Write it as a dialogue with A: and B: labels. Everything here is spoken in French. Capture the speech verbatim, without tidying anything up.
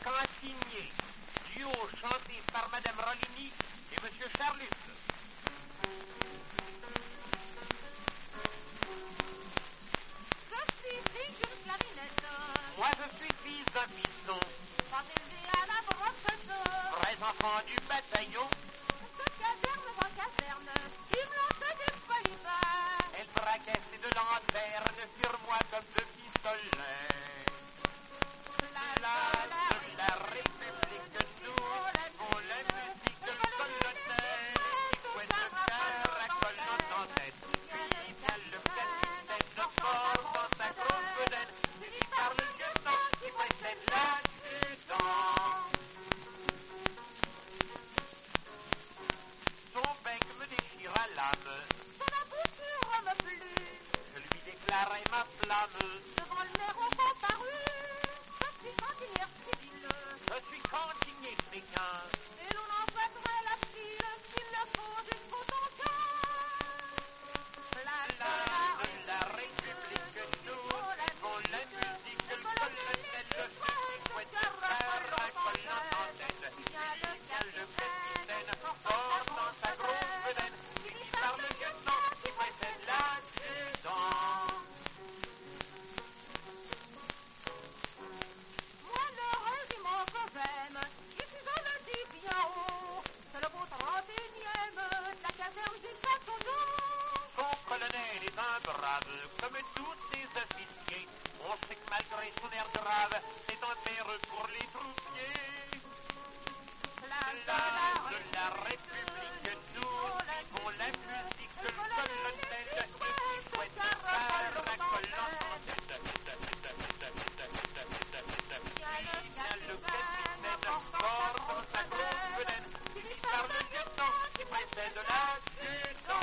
A: Cantigné, duo chanté par Madame Rollini et Monsieur Charlus.
B: Je suis fille d'une clarinette.
A: Moi je suis fils d'un piston,
B: Pas élevé à la brosse.
A: vrai enfant du bataillon.
B: De caserne en caserne, ils me l'ont fait des feuilles.
A: Elle fracassait de lanterne sur moi comme de pistolets.
B: La
A: La, de la République, nous, on la musique colonel, qui fouette le caracole en tête. Puis vient le capitaine fort dans sa grosse bedaine, suivi par le lieutenant qui précède l'adjudant. Son bec me déchira l'âme,
B: Son abouture me plut.
A: je lui déclarai ma flamme.
B: Devant le maire on comparu. Je suis cantinière civile.
A: Je suis cantigné Pékin,
B: Et l'on en fêterait la file s'il le faut jusqu'au tonton.
A: la de la République, nous, on la musique, le colonel, le fouette, le caracole en tête. Puis vient le capitaine fort dans sa grosse bedaine, suivi par le lieutenant qui précède l'adjudant.
B: Moi le régiment que j'aime, ici je le dis bien haut, c'est le beau trente et unième, la caserne du Château.
A: Son colonel est un brave, comme tous ses officiers. On sait que malgré son air grave, c'est un père pour les troupiers. La de la République, nous vivons la musique, le colonel, qui fouette le caracole en tête. Puis vient le capitaine fort dans sa grosse bedaine, suivi par le lieutenant qui précède l'adjudant.